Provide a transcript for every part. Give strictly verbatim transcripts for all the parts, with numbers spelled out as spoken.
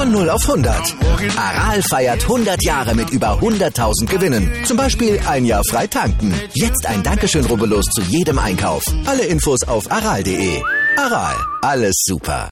Von null auf hundert. Aral feiert hundert Jahre mit über hunderttausend Gewinnen. Zum Beispiel ein Jahr frei tanken. Jetzt ein Dankeschön, rubbellos zu jedem Einkauf. Alle Infos auf aral punkt de. Aral, alles super.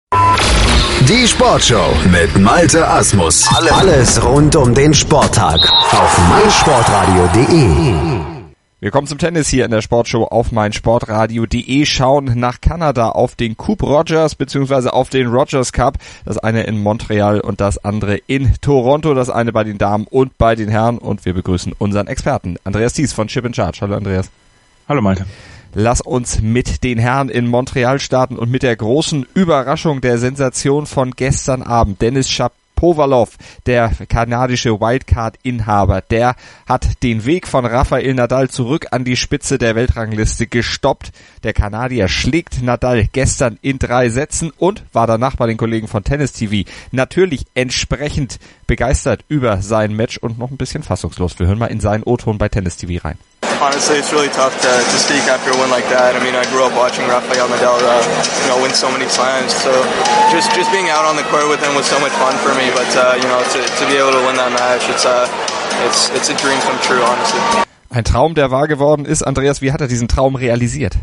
Die Sportshow mit Malte Asmus. Alles rund um den Sporttag auf meinsportradio punkt de. Wir kommen zum Tennis hier in der Sportshow auf meinsportradio punkt de, schauen nach Kanada auf den Coupe Rogers bzw. auf den Rogers Cup. Das eine in Montreal und das andere in Toronto. Das eine bei den Damen und bei den Herren. Und wir begrüßen unseren Experten, Andreas Thies von Chip in Charge. Hallo Andreas. Hallo Malte. Lass uns mit den Herren in Montreal starten und mit der großen Überraschung, der Sensation von gestern Abend. Denis Shapovalov, der kanadische Wildcard-Inhaber, der hat den Weg von Rafael Nadal zurück an die Spitze der Weltrangliste gestoppt. Der Kanadier schlägt Nadal gestern in drei Sätzen und war danach bei den Kollegen von Tennis T V natürlich entsprechend begeistert über sein Match und noch ein bisschen fassungslos. Wir hören mal in seinen O-Ton bei Tennis T V rein. Honestly, it's really tough to, to speak after a win like that. I mean, I grew up watching Rafael Nadal, uh, you know, win so many slams. So just just being out on the court with him was so much fun for me. But uh, you know, to to be able to win that match, it's uh, it's it's a dream come true, honestly. Ein Traum, der wahr geworden ist. Andreas, wie hat er diesen Traum realisiert?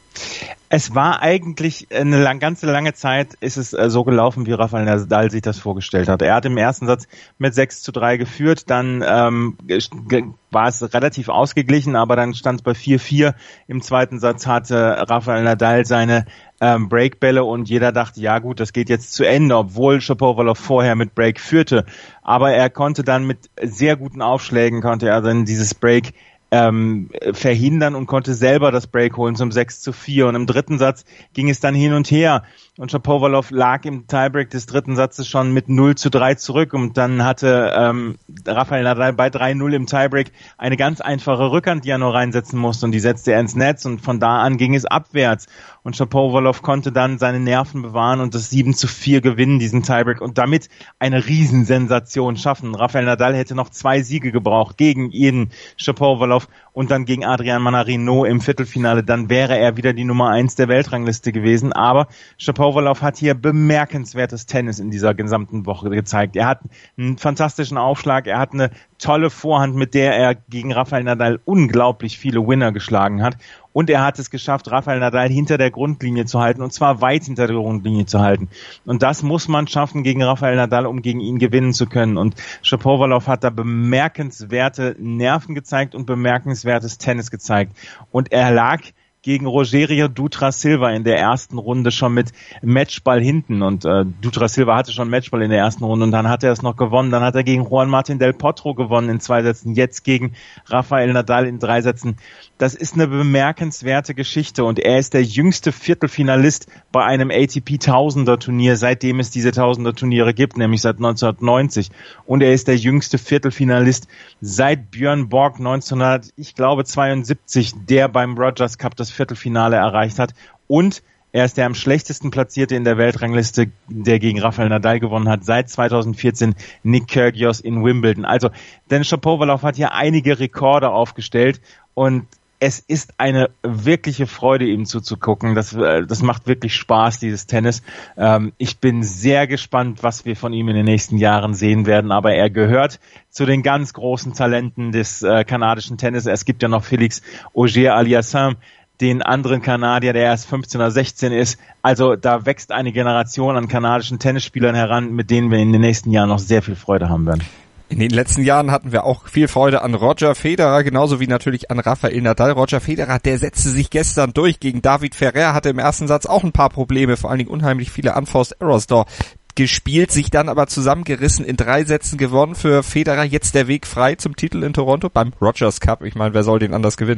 Es war eigentlich eine lang, ganze lange Zeit ist es äh, so gelaufen, wie Rafael Nadal sich das vorgestellt hat. Er hat im ersten Satz mit sechs zu drei geführt, dann ähm, ge- war es relativ ausgeglichen, aber dann stand es bei vier vier. Im zweiten Satz hatte Rafael Nadal seine ähm, Breakbälle und jeder dachte, ja gut, das geht jetzt zu Ende, obwohl Shapovalov vorher mit Break führte. Aber er konnte dann mit sehr guten Aufschlägen, konnte er dann dieses Break Ähm, verhindern und konnte selber das Break holen zum sechs zu vier. Und im dritten Satz ging es dann hin und her. Und Shapovalov lag im Tiebreak des dritten Satzes schon mit null zu drei zurück. Und dann hatte ähm, Rafael Nadal bei drei null im Tiebreak eine ganz einfache Rückhand, die er nur reinsetzen musste. Und die setzte er ins Netz. Und von da an ging es abwärts. Und Shapovalov konnte dann seine Nerven bewahren und das sieben zu vier gewinnen, diesen Tiebreak. Und damit eine Riesensensation schaffen. Rafael Nadal hätte noch zwei Siege gebraucht gegen jeden Shapovalov und dann gegen Adrian Manarino im Viertelfinale, dann wäre er wieder die Nummer eins der Weltrangliste gewesen. Aber Shapovalov hat hier bemerkenswertes Tennis in dieser gesamten Woche gezeigt. Er hat einen fantastischen Aufschlag, er hat eine tolle Vorhand, mit der er gegen Rafael Nadal unglaublich viele Winner geschlagen hat. Und er hat es geschafft, Rafael Nadal hinter der Grundlinie zu halten, und zwar weit hinter der Grundlinie zu halten. Und das muss man schaffen gegen Rafael Nadal, um gegen ihn gewinnen zu können. Und Shapovalov hat da bemerkenswerte Nerven gezeigt und bemerkenswertes Tennis gezeigt. Und er lag gegen Rogerio Dutra Silva in der ersten Runde schon mit Matchball hinten. Und äh, Dutra Silva hatte schon Matchball in der ersten Runde und dann hat er es noch gewonnen. Dann hat er gegen Juan Martín del Potro gewonnen in zwei Sätzen. Jetzt gegen Rafael Nadal in drei Sätzen. Das ist eine bemerkenswerte Geschichte und er ist der jüngste Viertelfinalist bei einem A T P Tausender Turnier, seitdem es diese Tausender Turniere gibt, nämlich seit neunzehnhundertneunzig. Und er ist der jüngste Viertelfinalist seit Björn Borg neunzehnhundert, ich glaube zweiundsiebzig, der beim Rogers Cup das Viertelfinale erreicht hat. Und er ist der am schlechtesten Platzierte in der Weltrangliste, der gegen Rafael Nadal gewonnen hat, seit zweitausendvierzehn, Nick Kyrgios in Wimbledon. Also, Denis Shapovalov hat hier einige Rekorde aufgestellt und es ist eine wirkliche Freude, ihm zuzugucken. Das, das macht wirklich Spaß, dieses Tennis. Ähm, ich bin sehr gespannt, was wir von ihm in den nächsten Jahren sehen werden. Aber er gehört zu den ganz großen Talenten des äh, kanadischen Tennis. Es gibt ja noch Félix Auger-Aliassime, den anderen Kanadier, der erst fünfzehn oder sechzehn ist. Also da wächst eine Generation an kanadischen Tennisspielern heran, mit denen wir in den nächsten Jahren noch sehr viel Freude haben werden. In den letzten Jahren hatten wir auch viel Freude an Roger Federer, genauso wie natürlich an Rafael Nadal. Roger Federer, der setzte sich gestern durch gegen David Ferrer, hatte im ersten Satz auch ein paar Probleme, vor allen Dingen unheimlich viele Unforced Errors da gespielt, sich dann aber zusammengerissen, in drei Sätzen gewonnen. Für Federer jetzt der Weg frei zum Titel in Toronto beim Rogers Cup. Ich meine, wer soll den anders gewinnen?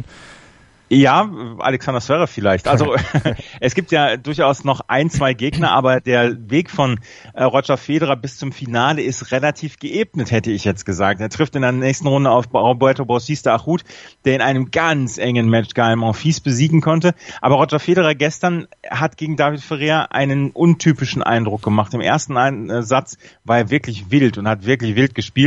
Ja, Alexander Zverev vielleicht. Also es gibt ja durchaus noch ein, zwei Gegner, aber der Weg von äh, Roger Federer bis zum Finale ist relativ geebnet, hätte ich jetzt gesagt. Er trifft in der nächsten Runde auf Roberto Bautista Agut, der in einem ganz engen Match Gael Monfils besiegen konnte. Aber Roger Federer gestern hat gegen David Ferrer einen untypischen Eindruck gemacht. Im ersten ein- Satz war er wirklich wild und hat wirklich wild gespielt.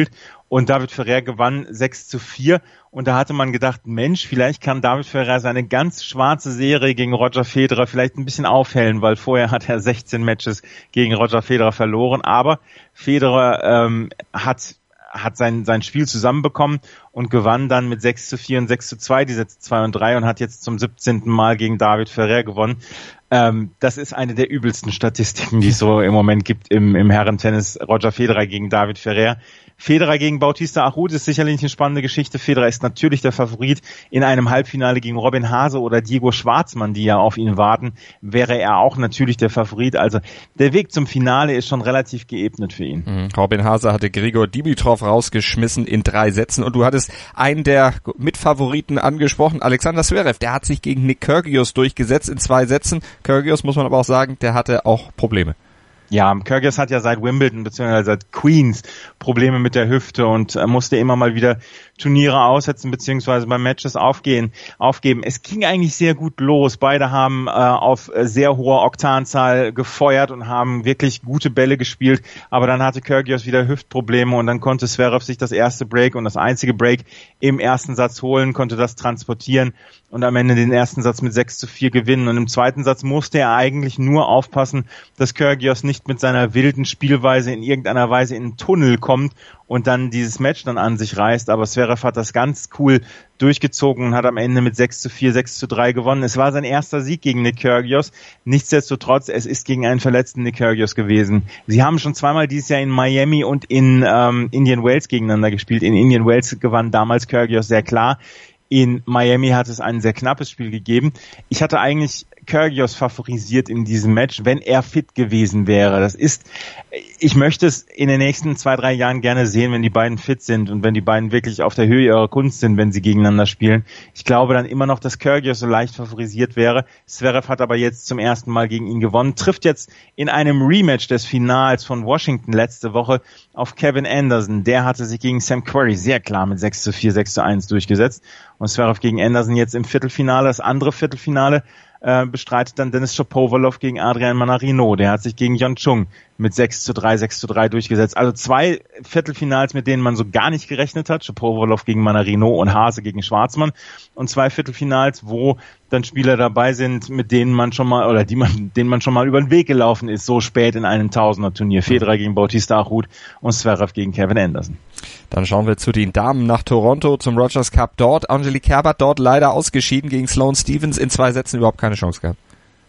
und David Ferrer gewann sechs zu vier und da hatte man gedacht, Mensch, vielleicht kann David Ferrer seine ganz schwarze Serie gegen Roger Federer vielleicht ein bisschen aufhellen, weil vorher hat er sechzehn Matches gegen Roger Federer verloren, aber Federer ähm, hat hat sein sein Spiel zusammenbekommen und gewann dann mit sechs zu vier und sechs zu zwei die Sätze zwei und drei und hat jetzt zum siebzehnten Mal gegen David Ferrer gewonnen. Ähm, das ist eine der übelsten Statistiken, die es so im Moment gibt im, im Herrentennis. Roger Federer gegen David Ferrer. Federer gegen Bautista Agut ist sicherlich eine spannende Geschichte. Federer ist natürlich der Favorit. In einem Halbfinale gegen Robin Haase oder Diego Schwartzmann, die ja auf ihn warten, wäre er auch natürlich der Favorit. Also der Weg zum Finale ist schon relativ geebnet für ihn. Mhm. Robin Haase hatte Grigor Dimitrov rausgeschmissen in drei Sätzen und du hattest einen der Mitfavoriten angesprochen, Alexander Zverev. Der hat sich gegen Nick Kyrgios durchgesetzt in zwei Sätzen. Kyrgios, muss man aber auch sagen, der hatte auch Probleme. Ja, Kyrgios hat ja seit Wimbledon bzw. seit Queens Probleme mit der Hüfte und äh, musste immer mal wieder Turniere aussetzen bzw. bei Matches aufgehen, aufgeben. Es ging eigentlich sehr gut los. Beide haben äh, auf sehr hoher Oktanzahl gefeuert und haben wirklich gute Bälle gespielt, aber dann hatte Kyrgios wieder Hüftprobleme und dann konnte Zverev sich das erste Break und das einzige Break im ersten Satz holen, konnte das transportieren und am Ende den ersten Satz mit sechs zu vier gewinnen. Und im zweiten Satz musste er eigentlich nur aufpassen, dass Kyrgios nicht mit seiner wilden Spielweise in irgendeiner Weise in einen Tunnel kommt und dann dieses Match dann an sich reißt. Aber Zverev hat das ganz cool durchgezogen und hat am Ende mit sechs zu vier, sechs zu drei gewonnen. Es war sein erster Sieg gegen Nick Kyrgios. Nichtsdestotrotz, es ist gegen einen verletzten Nick Kyrgios gewesen. Sie haben schon zweimal dieses Jahr in Miami und in ähm, Indian Wells gegeneinander gespielt. In Indian Wells gewann damals Kyrgios sehr klar. In Miami hat es ein sehr knappes Spiel gegeben. Ich hatte eigentlich Kyrgios favorisiert in diesem Match, wenn er fit gewesen wäre. Das ist, ich möchte es in den nächsten zwei, drei Jahren gerne sehen, wenn die beiden fit sind und wenn die beiden wirklich auf der Höhe ihrer Kunst sind, wenn sie gegeneinander spielen. Ich glaube dann immer noch, dass Kyrgios so leicht favorisiert wäre. Zverev hat aber jetzt zum ersten Mal gegen ihn gewonnen, trifft jetzt in einem Rematch des Finals von Washington letzte Woche auf Kevin Anderson. Der hatte sich gegen Sam Querrey sehr klar mit sechs zu vier, sechs zu eins durchgesetzt. Und Zverev gegen Anderson jetzt im Viertelfinale, das andere Viertelfinale, äh, bestreitet dann Denis Shapovalov gegen Adrian Manarino. Der hat sich gegen John Chung mit sechs zu drei, sechs zu drei durchgesetzt. Also zwei Viertelfinals, mit denen man so gar nicht gerechnet hat. Shapovalov gegen Manarino und Haase gegen Schwartzmann. Und zwei Viertelfinals, wo dann Spieler dabei sind, mit denen man schon mal, oder die man, denen man schon mal über den Weg gelaufen ist, so spät in einem Tausender-Turnier. Federer gegen Bautista Agut und Zverev gegen Kevin Anderson. Dann schauen wir zu den Damen nach Toronto zum Rogers Cup dort. Angelique Kerber dort leider ausgeschieden gegen Sloane Stephens, in zwei Sätzen überhaupt keine Chance gehabt.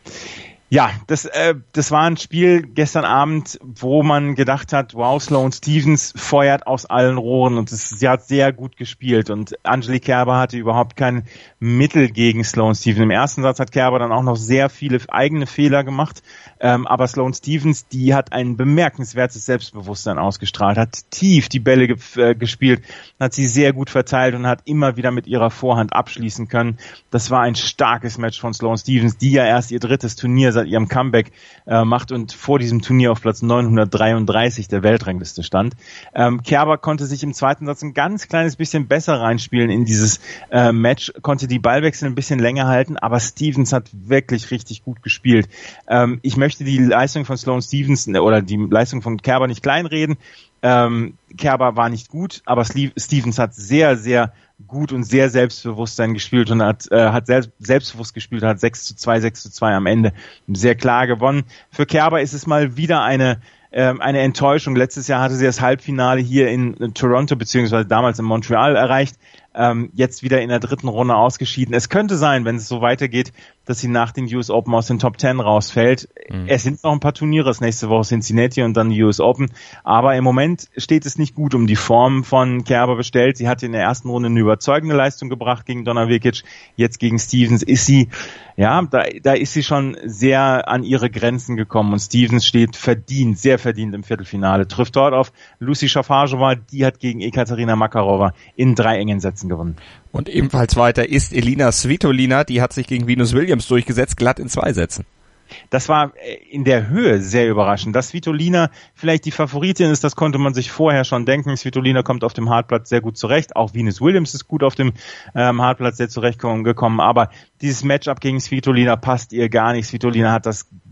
Ja, das äh, das war ein Spiel gestern Abend, wo man gedacht hat, wow, Sloane Stephens feuert aus allen Rohren und das, sie hat sehr gut gespielt und Angelique Kerber hatte überhaupt kein Mittel gegen Sloane Stephens. Im ersten Satz hat Kerber dann auch noch sehr viele eigene Fehler gemacht, ähm, aber Sloane Stephens, die hat ein bemerkenswertes Selbstbewusstsein ausgestrahlt, hat tief die Bälle ge- äh, gespielt, hat sie sehr gut verteilt und hat immer wieder mit ihrer Vorhand abschließen können. Das war ein starkes Match von Sloane Stephens, die ja erst ihr drittes Turnier seit ihrem Comeback äh, macht und vor diesem Turnier auf Platz neunhundertdreiunddreißig der Weltrangliste stand. Ähm, Kerber konnte sich im zweiten Satz ein ganz kleines bisschen besser reinspielen in dieses äh, Match, konnte die Ballwechsel ein bisschen länger halten, aber Stephens hat wirklich richtig gut gespielt. Ähm, ich möchte die Leistung von Sloane Stephens oder die Leistung von Kerber nicht kleinreden. Ähm, Kerber war nicht gut, aber Stephens hat sehr, sehr gut und sehr Selbstbewusstsein gespielt und hat, äh, hat selbst, selbstbewusst gespielt, hat sechs zu zwei, sechs zu zwei am Ende sehr klar gewonnen. Für Kerber ist es mal wieder eine ähm, eine Enttäuschung. Letztes Jahr hatte sie das Halbfinale hier in, in Toronto beziehungsweise damals in Montreal erreicht. Ähm, jetzt wieder in der dritten Runde ausgeschieden. Es könnte sein, wenn es so weitergeht, dass sie nach den U S Open aus den Top Ten rausfällt. Mhm. Es sind noch ein paar Turniere, das nächste Woche Cincinnati und dann die U S Open. Aber im Moment steht es nicht gut um die Form von Kerber bestellt. Sie hatte in der ersten Runde eine überzeugende Leistung gebracht gegen Donna Vekic. Jetzt gegen Stephens ist sie, ja, da, da ist sie schon sehr an ihre Grenzen gekommen. Und Stephens steht verdient, sehr verdient im Viertelfinale. Trifft dort auf Lucy Šafářová, die hat gegen Ekaterina Makarova in drei engen Sätzen gewonnen. Und ebenfalls weiter ist Elina Svitolina, die hat sich gegen Venus Williams durchgesetzt, glatt in zwei Sätzen. Das war in der Höhe sehr überraschend. Dass Svitolina vielleicht die Favoritin ist, das konnte man sich vorher schon denken. Svitolina kommt auf dem Hartplatz sehr gut zurecht. Auch Venus Williams ist gut auf dem ähm, Hartplatz sehr zurechtgekommen. Aber dieses Matchup gegen Svitolina passt ihr gar nicht. Svitolina hat das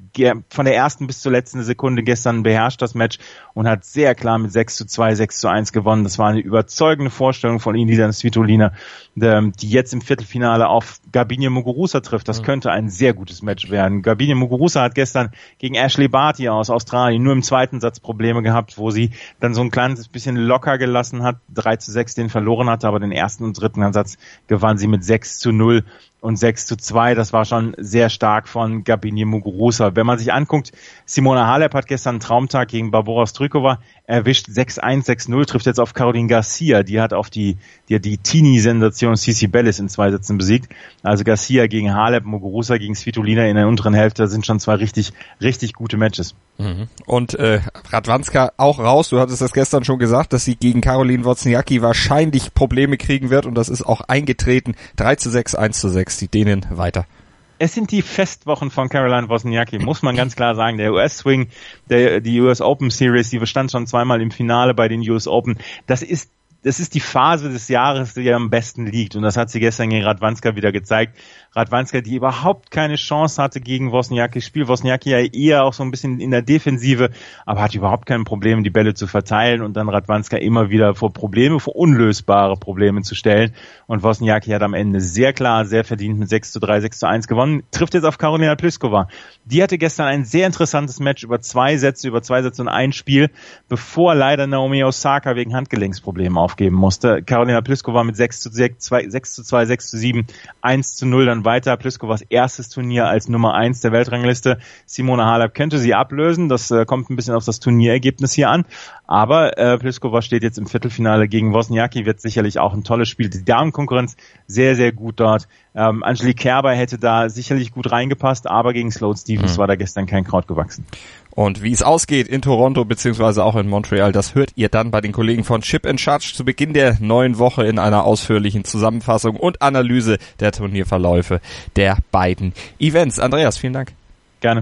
von der ersten bis zur letzten Sekunde gestern beherrscht das Match und hat sehr klar mit sechs zu zwei, sechs zu eins gewonnen. Das war eine überzeugende Vorstellung von Elina Svitolina, die jetzt im Viertelfinale auf Garbiñe Muguruza trifft. Das könnte ein sehr gutes Match werden. Garbiñe Muguruza hat gestern gegen Ashley Barty aus Australien nur im zweiten Satz Probleme gehabt, wo sie dann so ein kleines bisschen locker gelassen hat, drei zu sechs den verloren hatte, aber den ersten und dritten Satz gewann sie mit sechs zu null und sechs zu zwei. Das war schon sehr stark von Garbiñe Muguruza. Wenn man sich anguckt, Simona Halep hat gestern einen Traumtag gegen Barbora Strykova erwischt, sechs eins, sechs null, trifft jetzt auf Caroline Garcia. Die hat auf die die, hat die Teenie-Sensation Cici Bellis in zwei Sätzen besiegt. Also Garcia gegen Halep, Muguruza gegen Svitolina in der unteren Hälfte sind schon zwei richtig, richtig gute Matches. Und äh, Radwanska auch raus. Du hattest das gestern schon gesagt, dass sie gegen Caroline Wozniacki wahrscheinlich Probleme kriegen wird und das ist auch eingetreten. drei zu sechs, eins zu sechs, die Dänen weiter. Es sind die Festwochen von Caroline Wozniacki, muss man ganz klar sagen. Der U S-Swing, der, die U S Open Series, die stand schon zweimal im Finale bei den U S Open. Das ist Das ist die Phase des Jahres, die ihr am besten liegt. Und das hat sie gestern gegen Radwanska wieder gezeigt. Radwanska, die überhaupt keine Chance hatte gegen Wozniacki. Spielt Wozniacki ja eher auch so ein bisschen in der Defensive, aber hat überhaupt kein Problem, die Bälle zu verteilen und dann Radwanska immer wieder vor Probleme, vor unlösbare Probleme zu stellen. Und Wozniacki hat am Ende sehr klar, sehr verdient mit sechs zu drei, sechs zu eins gewonnen. Trifft jetzt auf Karolina Pliskova. Die hatte gestern ein sehr interessantes Match über zwei Sätze, über zwei Sätze und ein Spiel, bevor leider Naomi Osaka wegen Handgelenksproblemen aufgeben musste. Karolina Pliskova mit sechs zu zwei, sechs zu zwei, sechs zu sieben, eins zu null dann weiter. Pliskovas erstes Turnier als Nummer eins der Weltrangliste. Simona Halep könnte sie ablösen. Das äh, kommt ein bisschen auf das Turnierergebnis hier an. Aber äh, Pliskova steht jetzt im Viertelfinale gegen Wozniacki, wird sicherlich auch ein tolles Spiel. Die Damenkonkurrenz sehr, sehr gut dort. Ähm, Angelique Kerber hätte da sicherlich gut reingepasst, aber gegen Sloane Stephens mhm. war da gestern kein Kraut gewachsen. Und wie es ausgeht in Toronto beziehungsweise auch in Montreal, das hört ihr dann bei den Kollegen von Chip and Charge zu Beginn der neuen Woche in einer ausführlichen Zusammenfassung und Analyse der Turnierverläufe der beiden Events. Andreas, vielen Dank. Gerne.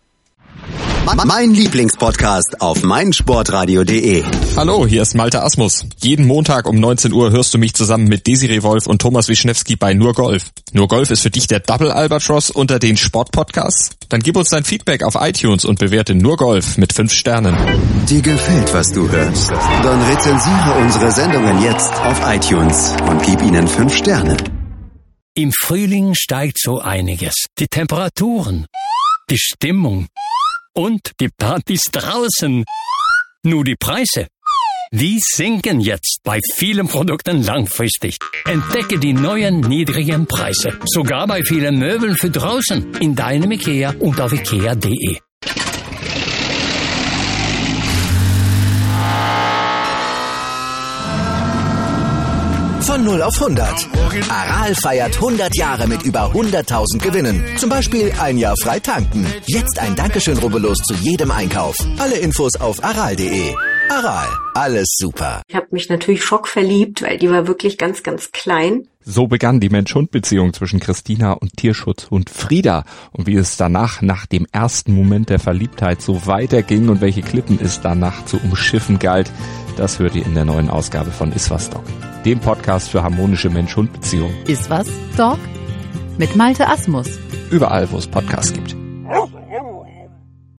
Mein Lieblingspodcast auf meinsportradio punkt de. Hallo, hier ist Malte Asmus. Jeden Montag um neunzehn Uhr hörst du mich zusammen mit Desiree Wolf und Thomas Wischnewski bei Nur Golf. Nur Golf ist für dich der Double Albatross unter den Sportpodcasts? Dann gib uns dein Feedback auf iTunes und bewerte Nur Golf mit fünf Sternen. Dir gefällt, was du hörst? Dann rezensiere unsere Sendungen jetzt auf iTunes und gib ihnen fünf Sterne. Im Frühling steigt so einiges. Die Temperaturen, die Stimmung und die Partys draußen. Nur die Preise, die sinken jetzt bei vielen Produkten langfristig. Entdecke die neuen niedrigen Preise. Sogar bei vielen Möbeln für draußen. In deinem IKEA und auf ikea punkt de. Von null auf hundert. Aral feiert hundert Jahre mit über hunderttausend Gewinnen. Zum Beispiel ein Jahr frei tanken. Jetzt ein Dankeschön, rubbellos zu jedem Einkauf. Alle Infos auf aral punkt de. Aral, alles super. Ich habe mich natürlich schockverliebt, weil die war wirklich ganz, ganz klein. So begann die Mensch-Hund-Beziehung zwischen Christina und Tierschutzhund Frieda. Und wie es danach, nach dem ersten Moment der Verliebtheit, so weiterging und welche Klippen es danach zu umschiffen galt, das hört ihr in der neuen Ausgabe von Iswas Dog, dem Podcast für harmonische Mensch-Hund-Beziehungen. Iswas Dog? Mit Malte Asmus. Überall, wo es Podcasts gibt.